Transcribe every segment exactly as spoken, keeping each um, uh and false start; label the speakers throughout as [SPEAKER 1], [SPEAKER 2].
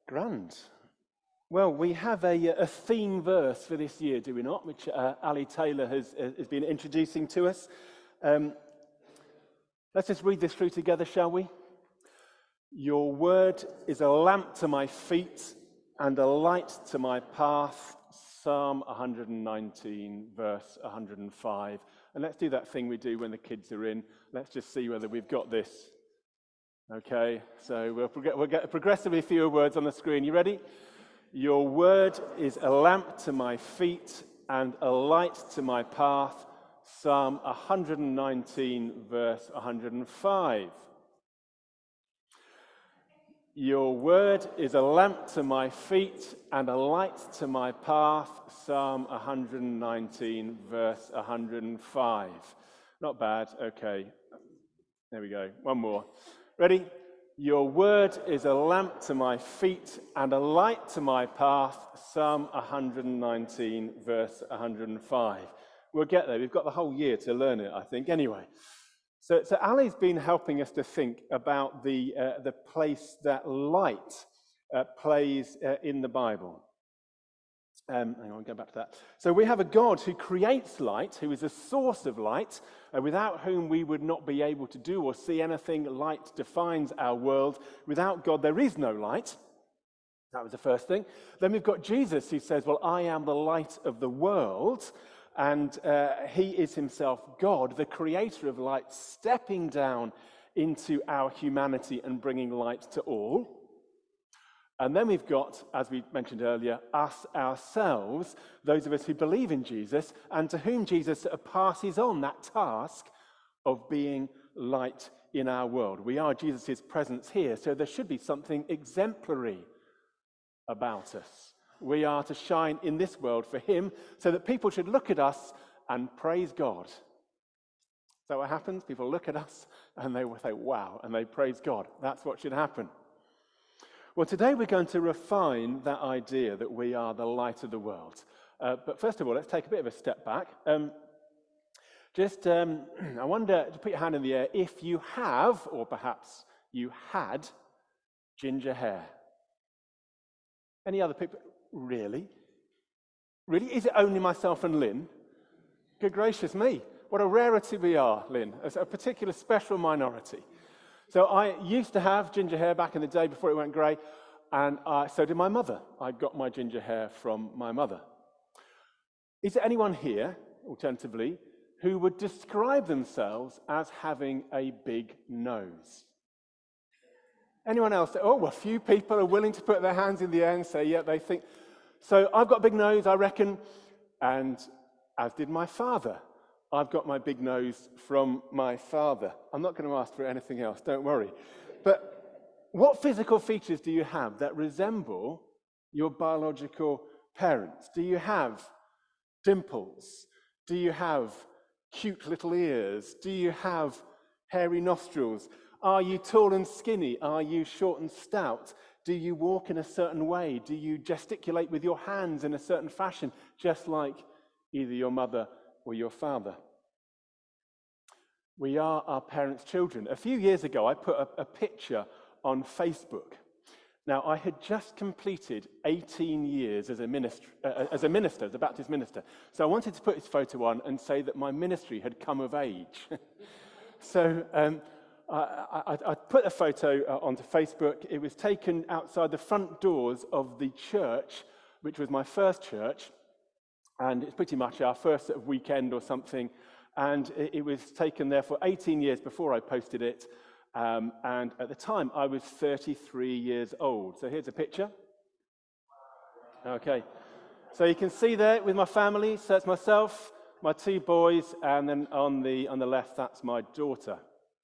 [SPEAKER 1] Grand. Well, we have a, a theme verse for this year, do we not? Which uh, Ali Taylor has, has been introducing to us. Um, let's just read this through together, shall we? Your word is a lamp to my feet and a light to my path. Psalm one nineteen, verse one hundred five. And let's do that thing we do when the kids are in. Let's just see whether we've got this. Okay, so we'll, prog- we'll get progressively fewer words on the screen. You ready? Your word is a lamp to my feet and a light to my path. Psalm one nineteen, verse one hundred five. Your word is a lamp to my feet and a light to my path. Psalm one nineteen, verse one hundred five. Not bad. Okay. There we go. One more. Ready? Your word is a lamp to my feet and a light to my path. Psalm one nineteen, verse one hundred five. We'll get there. We've got the whole year to learn it, I think. Anyway. So, so Ali's been helping us to think about the, uh, the place that light uh, plays uh, in the Bible. Um, hang on, go back to that. So we have a God who creates light, who is a source of light, uh, without whom we would not be able to do or see anything. Light defines our world. Without God, there is no light. That was the first thing. Then we've got Jesus who says, well, I am the light of the world. And uh, he is himself God, the creator of light, stepping down into our humanity and bringing light to all. And then we've got, as we mentioned earlier, us ourselves, those of us who believe in Jesus, and to whom Jesus passes on that task of being light in our world. We are Jesus' presence here, so there should be something exemplary about us. We are to shine in this world for him, so that people should look at us and praise God. So what happens? People look at us and they will say, wow, and they praise God. That's what should happen. Well, today we're going to refine that idea that we are the light of the world. Uh, but first of all, let's take a bit of a step back. Um, just, um, I wonder, to put your hand in the air, if you have, or perhaps you had, ginger hair. Any other people? Really? Really? Is it only myself and Lynn? Good gracious me. What a rarity we are, Lynn. As a particular special minority. So I used to have ginger hair back in the day before it went grey, and uh, so did my mother. I got my ginger hair from my mother. Is there anyone here, alternatively, who would describe themselves as having a big nose? Anyone else? Oh, a few people are willing to put their hands in the air and say, yeah, they think. So I've got a big nose, I reckon, and as did my father. I've got my big nose from my father. I'm not going to ask for anything else, don't worry. But what physical features do you have that resemble your biological parents? Do you have dimples? Do you have cute little ears? Do you have hairy nostrils? Are you tall and skinny? Are you short and stout? Do you walk in a certain way? Do you gesticulate with your hands in a certain fashion, just like either your mother or your father? We are our parents' children. A few years ago, I put a, a picture on Facebook. Now, I had just completed eighteen years as a minister, uh, as a minister, as a Baptist minister. So I wanted to put this photo on and say that my ministry had come of age. so um, I, I, I put a photo uh, onto Facebook. It was taken outside the front doors of the church, which was my first church. And it's pretty much our first sort of weekend or something. And it, it was taken there for eighteen years before I posted it. Um, and at the time, I was thirty-three years old. So here's a picture. Okay. So you can see there with my family. So it's myself, my two boys, and then on the, on the left, that's my daughter.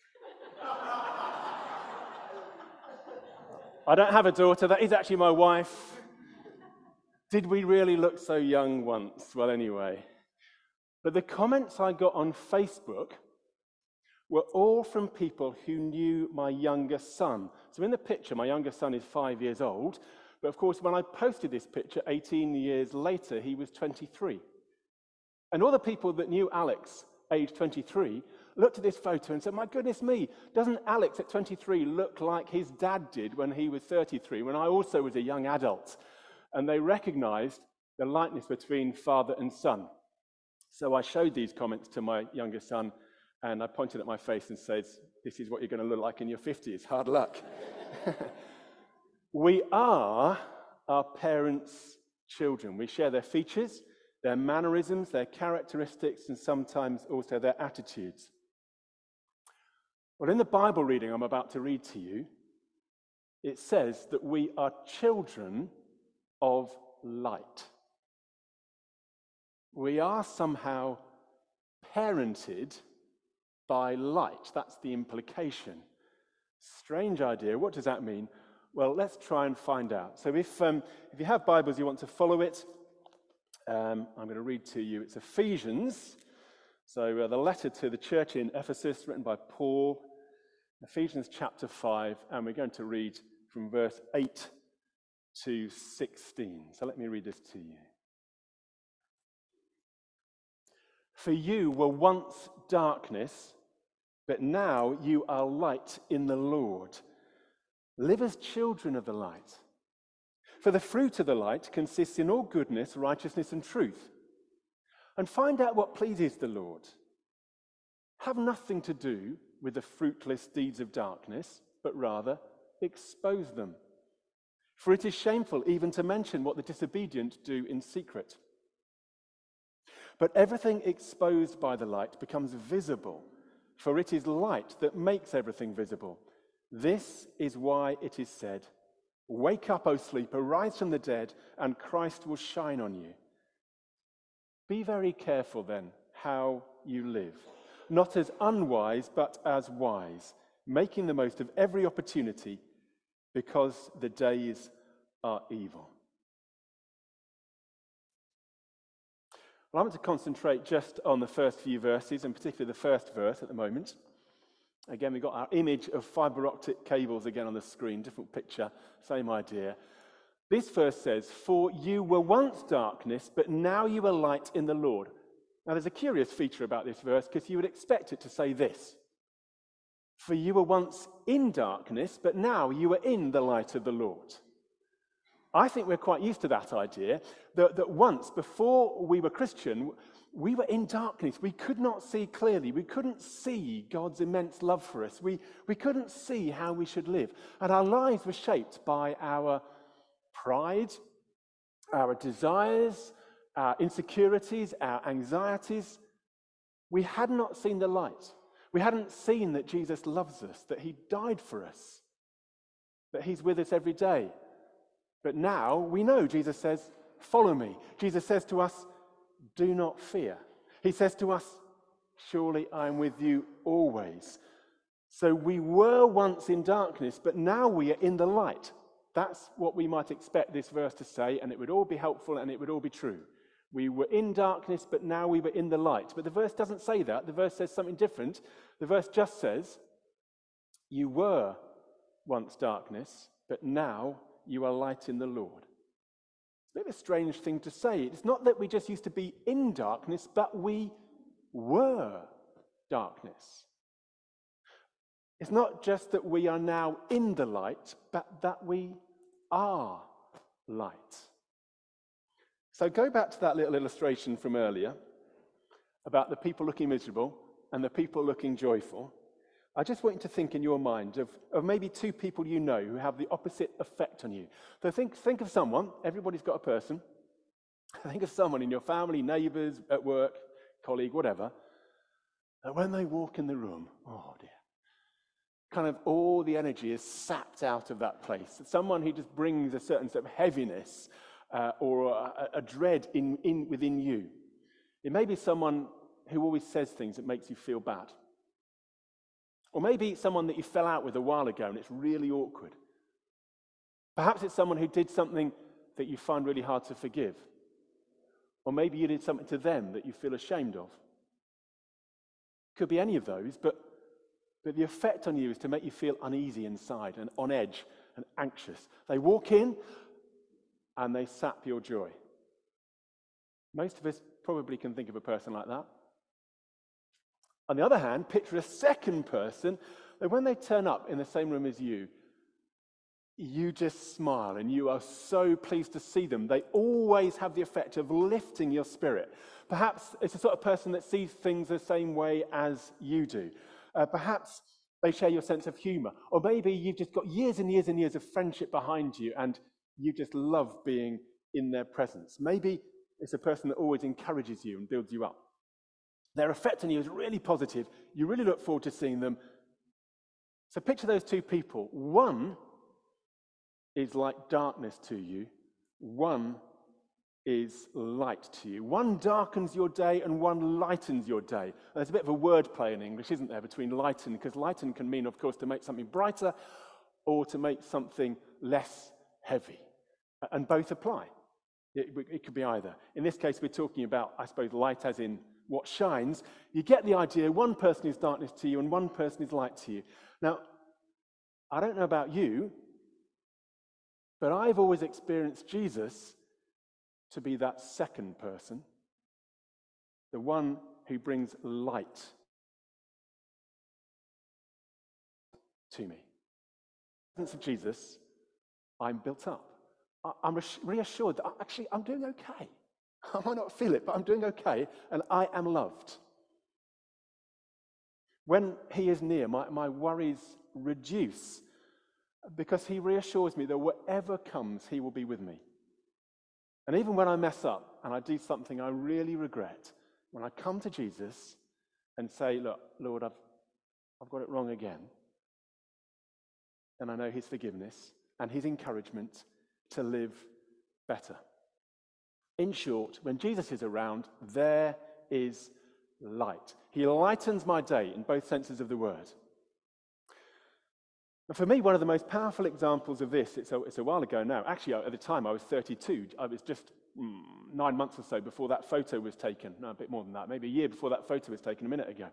[SPEAKER 1] I don't have a daughter. That is actually my wife. Did we really look so young once? Well, anyway. But the comments I got on Facebook were all from people who knew my younger son. So in the picture, my younger son is five years old. But of course, when I posted this picture eighteen years later, he was twenty-three. And all the people that knew Alex, age twenty-three, looked at this photo and said, my goodness me, doesn't Alex at twenty-three look like his dad did when he was thirty-three, when I also was a young adult? And they recognized the likeness between father and son. So I showed these comments to my younger son, and I pointed at my face and said, this is what you're going to look like in your fifties. Hard luck. We are our parents' children. We share their features, their mannerisms, their characteristics, and sometimes also their attitudes. Well, in the Bible reading I'm about to read to you, it says that we are children of light. We are somehow parented by light. That's the implication. Strange idea. What does that mean? Well, let's try and find out. So if, um, if you have Bibles, you want to follow it, um, I'm going to read to you. It's Ephesians. So uh, the letter to the church in Ephesus, written by Paul, Ephesians chapter five, and we're going to read from verse eight to sixteen. So let me read this to you. For you were once darkness, but now you are light in the Lord. Live as children of the light. For the fruit of the light consists in all goodness, righteousness, and truth. And find out what pleases the Lord. Have nothing to do with the fruitless deeds of darkness, but rather expose them. For it is shameful even to mention what the disobedient do in secret. But everything exposed by the light becomes visible, for it is light that makes everything visible. This is why it is said, wake up, O sleeper, rise from the dead, and Christ will shine on you. Be very careful then how you live, not as unwise, but as wise, making the most of every opportunity, because the days are evil. Well, I want to concentrate just on the first few verses, and particularly the first verse at the moment. Again, we've got our image of fiber optic cables again on the screen, different picture, same idea. This verse says, for you were once darkness, but now you are light in the Lord. Now there's a curious feature about this verse, because you would expect it to say this. For you were once in darkness, but now you are in the light of the Lord. I think we're quite used to that idea, that, that once, before we were Christian, we were in darkness. We could not see clearly. We couldn't see God's immense love for us. We, we couldn't see how we should live. And our lives were shaped by our pride, our desires, our insecurities, our anxieties. We had not seen the light. We hadn't seen that Jesus loves us, that he died for us, that he's with us every day. But now we know. Jesus says, follow me. Jesus says to us, do not fear. He says to us, surely I am with you always. So we were once in darkness, but now we are in the light. That's what we might expect this verse to say, and it would all be helpful and it would all be true. We were in darkness, but now we were in the light. But the verse doesn't say that. The verse says something different. The verse just says, you were once darkness, but now you are light in the Lord. It's a bit of a strange thing to say. It's not that we just used to be in darkness, but we were darkness. It's not just that we are now in the light, but that we are light. So go back to that little illustration from earlier about the people looking miserable and the people looking joyful. I just want you to think in your mind of, of maybe two people you know who have the opposite effect on you. So think, think of someone, everybody's got a person. Think of someone in your family, neighbours, at work, colleague, whatever, that when they walk in the room, oh dear, kind of all the energy is sapped out of that place. Someone who just brings a certain sort of heaviness uh, or a, a dread in, in within you. It may be someone who always says things that makes you feel bad. Or maybe someone that you fell out with a while ago and it's really awkward. Perhaps it's someone who did something that you find really hard to forgive. Or maybe you did something to them that you feel ashamed of. Could be any of those, but, but the effect on you is to make you feel uneasy inside and on edge and anxious. They walk in and they sap your joy. Most of us probably can think of a person like that. On the other hand, picture a second person that when they turn up in the same room as you, you just smile and you are so pleased to see them. They always have the effect of lifting your spirit. Perhaps it's the sort of person that sees things the same way as you do. Uh, perhaps they share your sense of humor. Or maybe you've just got years and years and years of friendship behind you and you just love being in their presence. Maybe it's a person that always encourages you and builds you up. Their effect on you is really positive. You really look forward to seeing them. So picture those two people. One is like darkness to you. One is light to you. One darkens your day and one lightens your day. And there's a bit of a word play in English, isn't there, between lighten, because lighten can mean, of course, to make something brighter or to make something less heavy. And both apply. It, it could be either. In this case, we're talking about, I suppose, light as in what shines. You get the idea. One person is darkness to you and one person is light to you. Now, I don't know about you, but I've always experienced Jesus to be that second person, the one who brings light to me. In the presence of Jesus, I'm built up. I'm reassured that actually I'm doing okay. I might not feel it, but I'm doing okay, and I am loved. When he is near, my, my worries reduce because he reassures me that whatever comes, he will be with me. And even when I mess up and I do something I really regret, when I come to Jesus and say, look, Lord, I've, I've got it wrong again, and I know his forgiveness and his encouragement to live better. In short, when Jesus is around, there is light. He lightens my day in both senses of the word. And for me, one of the most powerful examples of this, it's a, it's a while ago now. Actually, at the time, I was thirty-two. I was just mm, nine months or so before that photo was taken. No, a bit more than that. Maybe a year before that photo was taken, a minute ago.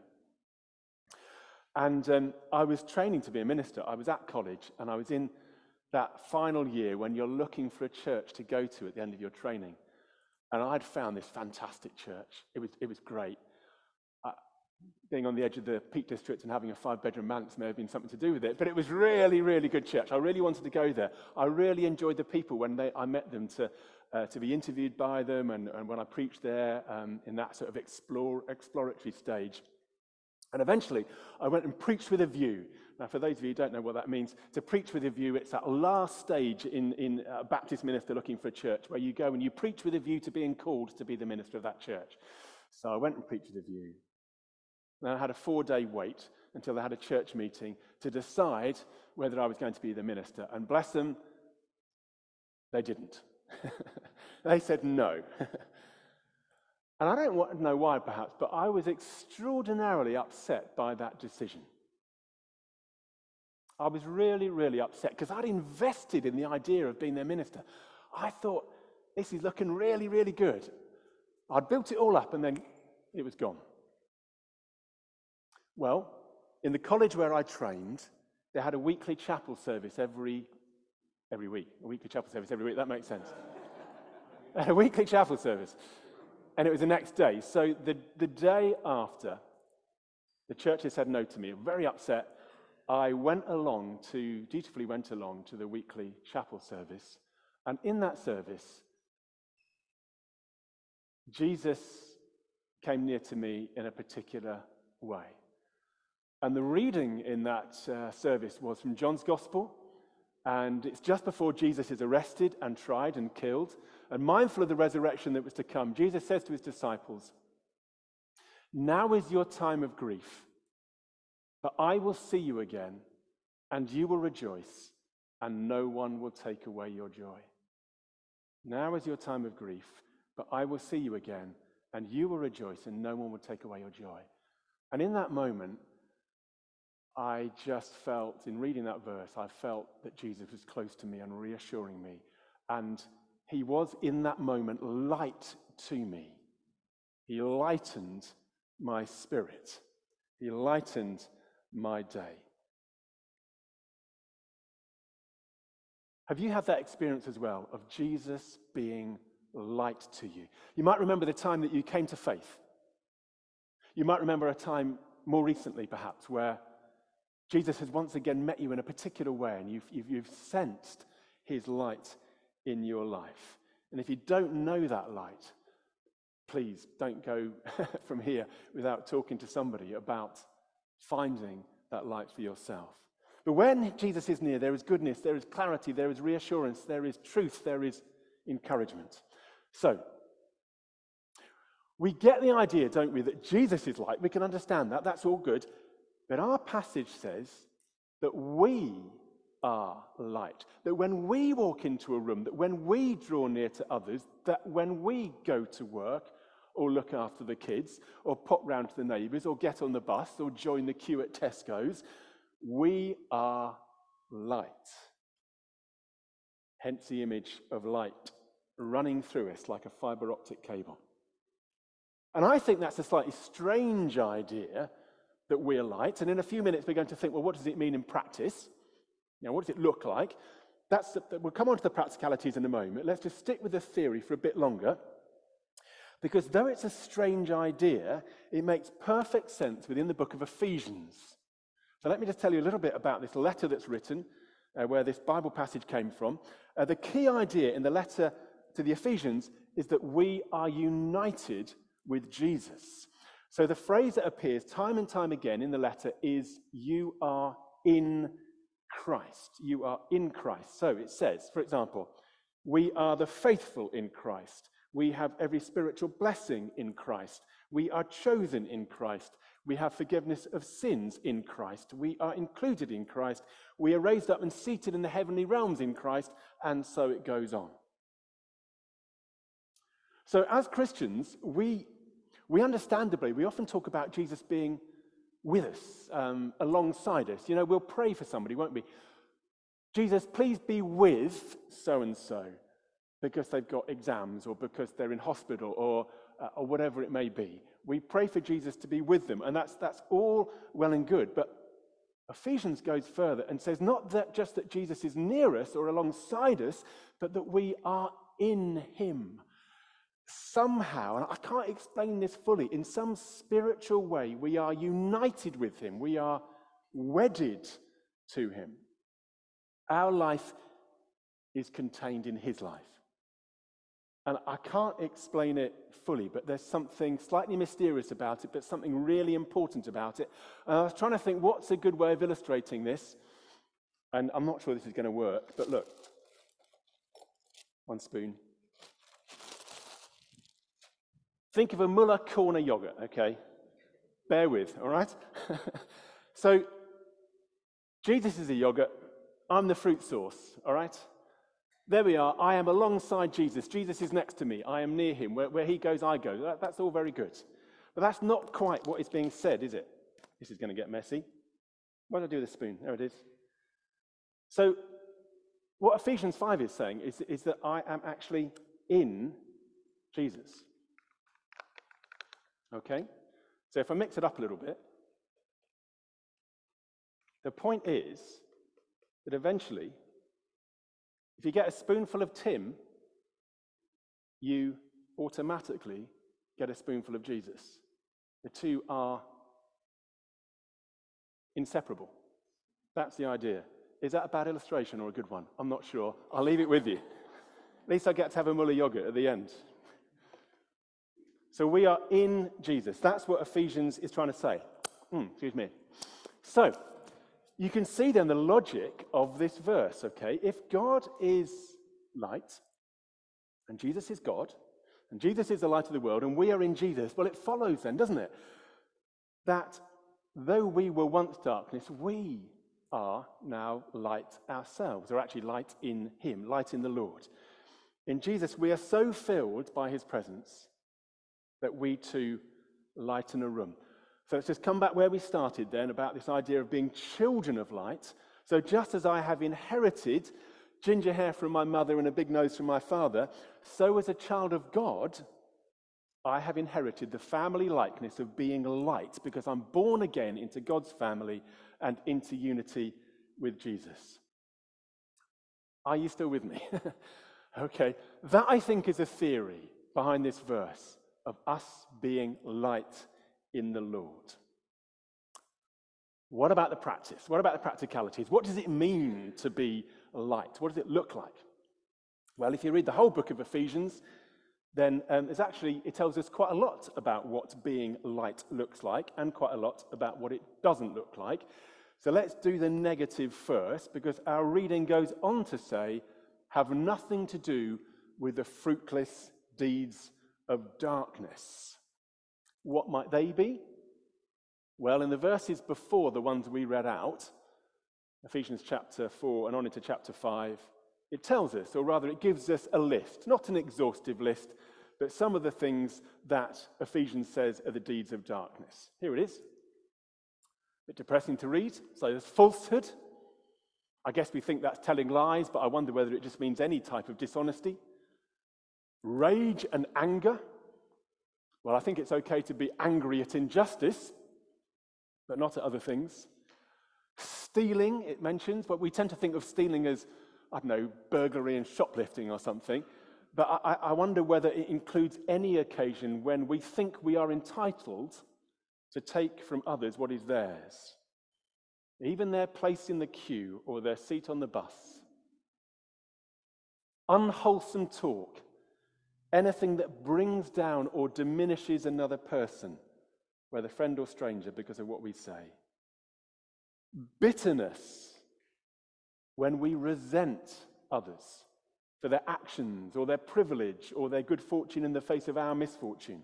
[SPEAKER 1] And um, I was training to be a minister. I was at college, and I was in that final year when you're looking for a church to go to at the end of your training. And I'd found this fantastic church. It was, it was great. Uh, being on the edge of the Peak District and having a five-bedroom manse may have been something to do with it, but it was really, really good church. I really wanted to go there. I really enjoyed the people when they, I met them, to uh, to be interviewed by them, and, and when I preached there um, in that sort of explore, exploratory stage. And eventually, I went and preached with a view. Now, for those of you who don't know what that means, to preach with a view, it's that last stage in, in a Baptist minister looking for a church, where you go and you preach with a view to being called to be the minister of that church. So I went and preached with a view. Then I had a four-day wait until they had a church meeting to decide whether I was going to be the minister. And bless them, they didn't. They said no. And I don't know why, perhaps, but I was extraordinarily upset by that decision. I was really, really upset because I'd invested in the idea of being their minister. I thought, this is looking really, really good. I'd built it all up and then it was gone. Well, in the college where I trained, they had a weekly chapel service every, every week. A weekly chapel service every week, that makes sense. A weekly chapel service. And it was the next day. So the, the day after, the church had said no to me. Very upset. I went along to, dutifully went along to the weekly chapel service. And in that service, Jesus came near to me in a particular way. And the reading in that uh, service was from John's Gospel. And it's just before Jesus is arrested and tried and killed. And mindful of the resurrection that was to come, Jesus says to his disciples, "Now is your time of grief, but I will see you again, and you will rejoice, and no one will take away your joy. Now is your time of grief, but I will see you again, and you will rejoice, and no one will take away your joy." And in that moment, I just felt, in reading that verse, I felt that Jesus was close to me and reassuring me. And he was, in that moment, light to me. He lightened my spirit. He lightened my day. Have you had that experience as well, of Jesus being light to you? You might remember the time that you came to faith. You might remember a time more recently perhaps, where Jesus has once again met you in a particular way and you've, you've, you've sensed his light in your life. And if you don't know that light, please don't go from here without talking to somebody about finding that light for yourself. But when Jesus is near, there is goodness, there is clarity, there is reassurance, there is truth, there is encouragement. So, we get the idea, don't we, that Jesus is light. We can understand that. That's all good. But our passage says that we are light. That when we walk into a room, that when we draw near to others, that when we go to work or look after the kids or pop round to the neighbours or get on the bus or join the queue at Tesco's, we are light. Hence the image of light running through us like a fibre optic cable. And I think that's a slightly strange idea that we're light. And in a few minutes, we're going to think, well, what does it mean in practice? Now, what does it look like? That's the, we'll come on to the practicalities in a moment. Let's just stick with the theory for a bit longer. Because though it's a strange idea, it makes perfect sense within the book of Ephesians. So let me just tell you a little bit about this letter that's written, uh, where this Bible passage came from. Uh, the key idea in the letter to the Ephesians is that we are united with Jesus. So the phrase that appears time and time again in the letter is, you are in Christ. You are in Christ. So it says, for example, we are the faithful in Christ. We have every spiritual blessing in Christ. We are chosen in Christ. We have forgiveness of sins in Christ. We are included in Christ. We are raised up and seated in the heavenly realms in Christ. And so it goes on. So as Christians, we, we understandably, we often talk about Jesus being with us, um, alongside us. You know, we'll pray for somebody, won't we? Jesus, please be with so-and-so because they've got exams or because they're in hospital or, uh, or whatever it may be. We pray for Jesus to be with them, and that's, that's all well and good. But Ephesians goes further and says not that just that Jesus is near us or alongside us, but that we are in him. Somehow, and I can't explain this fully, in some spiritual way, we are united with him. We are wedded to him. Our life is contained in his life. And I can't explain it fully, but there's something slightly mysterious about it, but something really important about it. And I was trying to think, what's a good way of illustrating this? And I'm not sure this is going to work, but look. One spoon. Think of a Muller corner yogurt, okay? Bear with, all right? So, Jesus is a yogurt. I'm the fruit sauce, all right? There we are. I am alongside Jesus. Jesus is next to me. I am near him. Where, where he goes, I go. That, that's all very good. But that's not quite what is being said, is it? This is going to get messy. What do I do with the spoon? There it is. So, what Ephesians five is saying is, is that I am actually in Jesus. Okay? So if I mix it up a little bit, the point is that eventually, if you get a spoonful of Tim, you automatically get a spoonful of Jesus. The two are inseparable. That's the idea. Is that a bad illustration or a good one? I'm not sure. I'll leave it with you. At least I get to have a Muller yogurt at the end. So we are in Jesus. That's what Ephesians is trying to say. Mm, excuse me. So, you can see then the logic of this verse, okay? If God is light, and Jesus is God, and Jesus is the light of the world, and we are in Jesus, well, it follows then, doesn't it? That though we were once darkness, we are now light ourselves, or actually light in him, light in the Lord. In Jesus, we are so filled by his presence that we too lighten a room. So let's just come back where we started then about this idea of being children of light. So just as I have inherited ginger hair from my mother and a big nose from my father, so as a child of God, I have inherited the family likeness of being light because I'm born again into God's family and into unity with Jesus. Are you still with me? Okay, that I think is a theory behind this verse of us being light in the Lord. What about the practice? What about the practicalities? What does it mean to be light? What does it look like? Well, if you read the whole book of Ephesians, then um, it's actually, it tells us quite a lot about what being light looks like and quite a lot about what it doesn't look like. So let's do the negative first, because our reading goes on to say, have nothing to do with the fruitless deeds of darkness. What might they be? Well, in the verses before the ones we read out, Ephesians chapter four and on into chapter five, it tells us, or rather it gives us a list, not an exhaustive list, but some of the things that Ephesians says are the deeds of darkness. Here it is. A bit depressing to read. So there's falsehood. I guess we think that's telling lies, but I wonder whether it just means any type of dishonesty. Rage and anger. Well, I think it's okay to be angry at injustice, but not at other things. Stealing, it mentions, but we tend to think of stealing as, I don't know, burglary and shoplifting or something. But I, I wonder whether it includes any occasion when we think we are entitled to take from others what is theirs, even their place in the queue or their seat on the bus. Unwholesome talk, anything that brings down or diminishes another person, whether friend or stranger, because of what we say. Bitterness, when we resent others for their actions or their privilege or their good fortune in the face of our misfortune.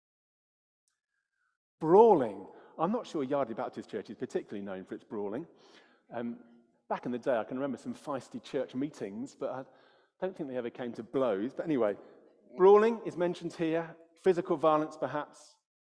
[SPEAKER 1] Brawling. I'm not sure Yardley Baptist Church is particularly known for its brawling. Um, back in the day, I can remember some feisty church meetings, but I don't think they ever came to blows. But anyway, brawling is mentioned here. Physical violence, perhaps.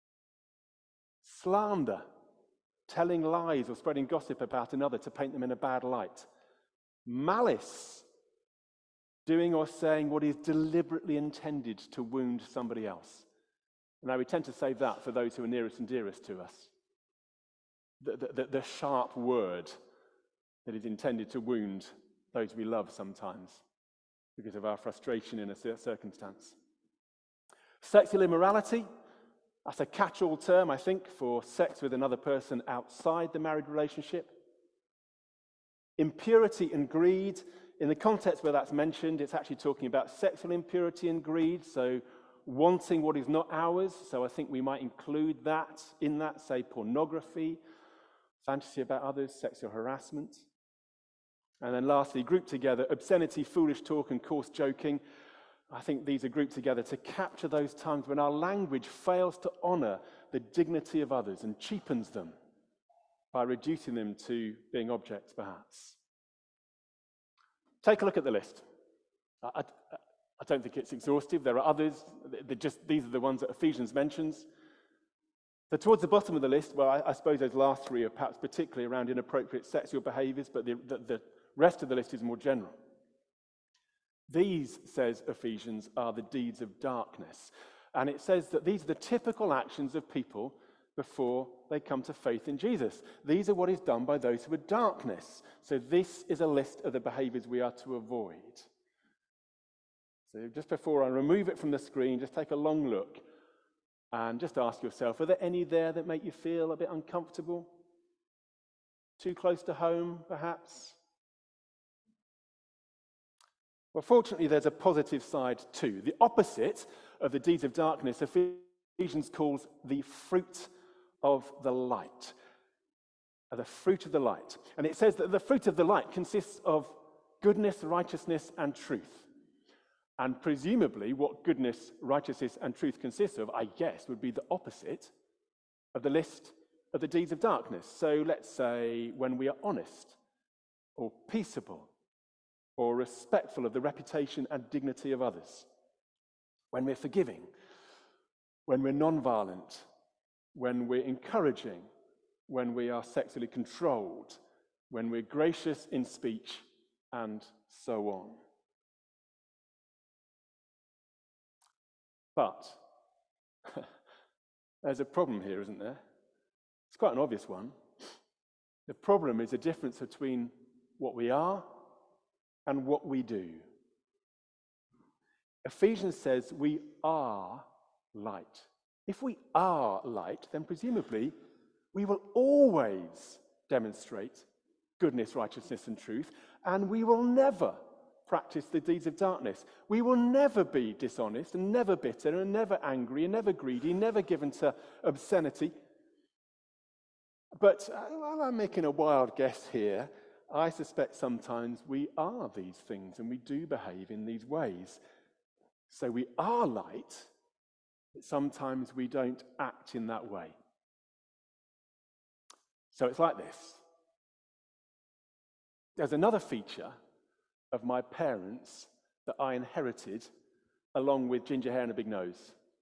[SPEAKER 1] Slander. Telling lies or spreading gossip about another to paint them in a bad light. Malice. Doing or saying what is deliberately intended to wound somebody else. Now, we tend to save that for those who are nearest and dearest to us. The, the, the sharp word that is intended to wound those we love sometimes because of our frustration in a circumstance. Sexual immorality, that's a catch-all term, I think, for sex with another person outside the married relationship. Impurity and greed. In the context where that's mentioned, it's actually talking about sexual impurity and greed, so wanting what is not ours. So I think we might include that in that, say pornography, fantasy about others, sexual harassment. And then lastly, grouped together, obscenity, foolish talk, and coarse joking. I think these are grouped together to capture those times when our language fails to honor the dignity of others and cheapens them by reducing them to being objects, perhaps. Take a look at the list. I, I, I don't think it's exhaustive. There are others. They're just, these are the ones that Ephesians mentions. So towards the bottom of the list, well, I, I suppose those last three are perhaps particularly around inappropriate sexual behaviors, but the, the, the rest of the list is more general. These, says Ephesians, are the deeds of darkness. And it says that these are the typical actions of people before they come to faith in Jesus. These are what is done by those who are darkness. So this is a list of the behaviors we are to avoid. So just before I remove it from the screen, just take a long look and just ask yourself, are there any there that make you feel a bit uncomfortable? Too close to home, perhaps? Well, fortunately, there's a positive side too. The opposite of the deeds of darkness, Ephesians calls the fruit of the light. The fruit of the light. And it says that the fruit of the light consists of goodness, righteousness, and truth. And presumably, what goodness, righteousness, and truth consists of, I guess, would be the opposite of the list of the deeds of darkness. So let's say when we are honest, or peaceable, or respectful of the reputation and dignity of others, when we're forgiving, when we're non-violent, when we're encouraging, when we are sexually controlled, when we're gracious in speech, and so on. But there's a problem here, isn't there? It's quite an obvious one. The problem is a difference between what we are and what we do. Ephesians says we are light. If we are light, then presumably we will always demonstrate goodness, righteousness, and truth, and we will never practice the deeds of darkness. We will never be dishonest and never bitter and never angry and never greedy, never given to obscenity. But uh, while I'm making a wild guess here, I suspect sometimes we are these things and we do behave in these ways. So we are light, but sometimes we don't act in that way. So it's like this. There's another feature of my parents that I inherited along with ginger hair and a big nose.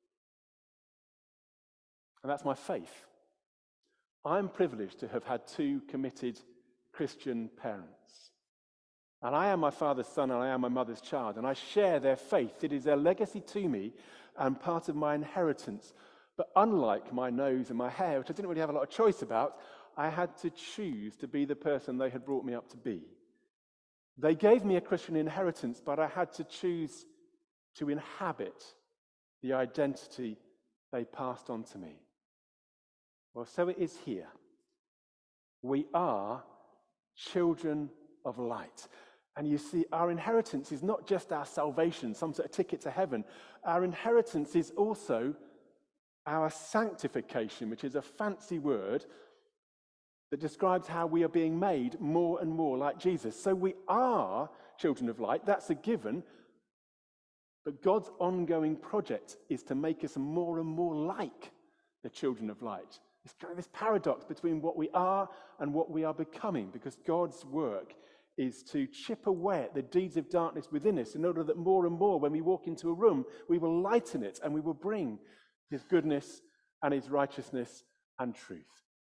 [SPEAKER 1] And that's my faith. I'm privileged to have had two committed Christian parents. And I am my father's son and I am my mother's child. And I share their faith. It is their legacy to me and part of my inheritance. But unlike my nose and my hair, which I didn't really have a lot of choice about, I had to choose to be the person they had brought me up to be. They gave me a Christian inheritance, but I had to choose to inhabit the identity they passed on to me. Well, so it is here. We are children of light. And you see, our inheritance is not just our salvation, some sort of ticket to heaven. Our inheritance is also our sanctification, which is a fancy word that describes how we are being made more and more like Jesus. So we are children of light, that's a given, but God's ongoing project is to make us more and more like the children of light. It's kind of this paradox between what we are and what we are becoming, because God's work is to chip away at the deeds of darkness within us in order that more and more, when we walk into a room, we will lighten it and we will bring his goodness and his righteousness and truth.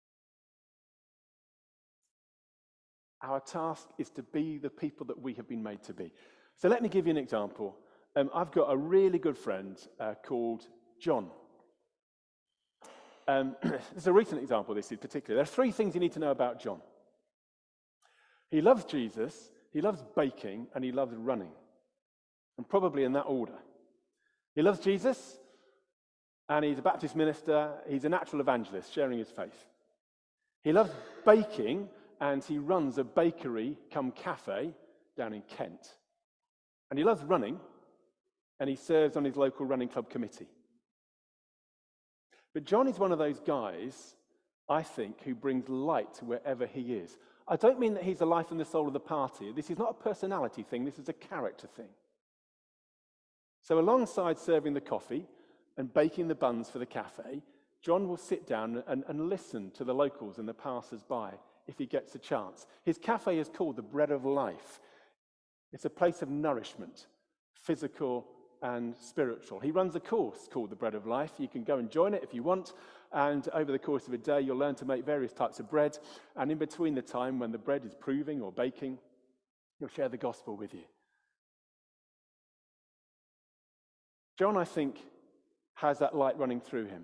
[SPEAKER 1] Our task is to be the people that we have been made to be. So let me give you an example. Um, I've got a really good friend uh, called John. Um, this is a recent example, this is particular. There are three things you need to know about John. He loves Jesus, he loves baking, and he loves running. And probably in that order. He loves Jesus, and he's a Baptist minister. He's a natural evangelist, sharing his faith. He loves baking, and he runs a bakery cum cafe down in Kent. And he loves running, and he serves on his local running club committee. But John is one of those guys, I think, who brings light to wherever he is. I don't mean that he's the life and the soul of the party. This is not a personality thing, this is a character thing. So alongside serving the coffee and baking the buns for the cafe, John will sit down and, and listen to the locals and the passers-by if he gets a chance. His cafe is called the Bread of Life. It's a place of nourishment, physical and spiritual. He runs a course called the Bread of Life. You can go and join it if you want, and over the course of a day you'll learn to make various types of bread, and in between the time when the bread is proving or baking, he'll share the gospel with you. John, I think, has that light running through him.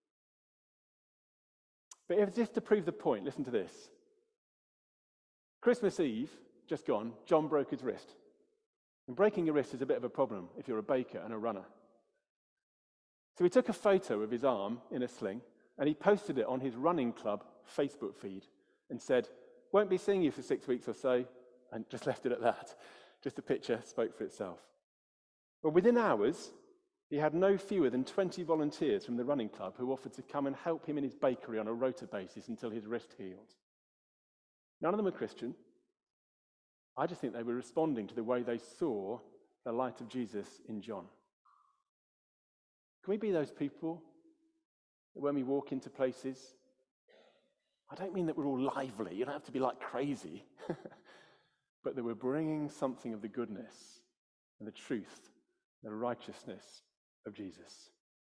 [SPEAKER 1] But if just to prove the point, listen to this. Christmas Eve, just gone, John broke his wrist. And breaking your wrist is a bit of a problem if you're a baker and a runner. So he took a photo of his arm in a sling and he posted it on his running club Facebook feed and said, "Won't be seeing you for six weeks or so," and just left it at that. Just the picture spoke for itself. Well, within hours, he had no fewer than twenty volunteers from the running club who offered to come and help him in his bakery on a rota basis until his wrist healed. None of them were Christian. I just think they were responding to the way they saw the light of Jesus in John. Can we be those people that when we walk into places, I don't mean that we're all lively, you don't have to be like crazy, but that we're bringing something of the goodness and the truth, the righteousness of Jesus.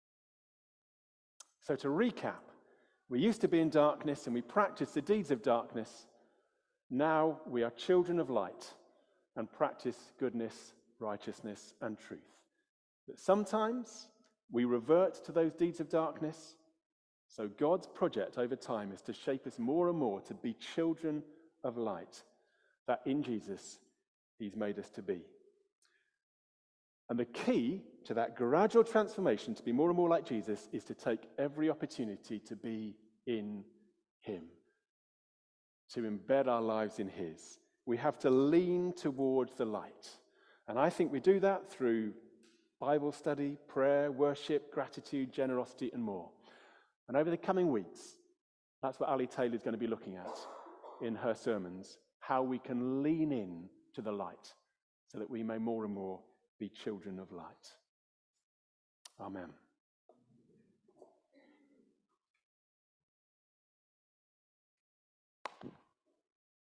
[SPEAKER 1] So to recap, we used to be in darkness and we practiced the deeds of darkness. Now we are children of light and practice goodness, righteousness, and truth. But sometimes we revert to those deeds of darkness. So God's project over time is to shape us more and more to be children of light, that in Jesus he's made us to be. And the key to that gradual transformation to be more and more like Jesus is to take every opportunity to be in him. to embed our lives in his. We have to lean towards the light. And I think we do that through Bible study, prayer, worship, gratitude, generosity, and more. And over the coming weeks, that's what Ali Taylor is going to be looking at in her sermons, how we can lean in to the light so that we may more and more be children of light. Amen.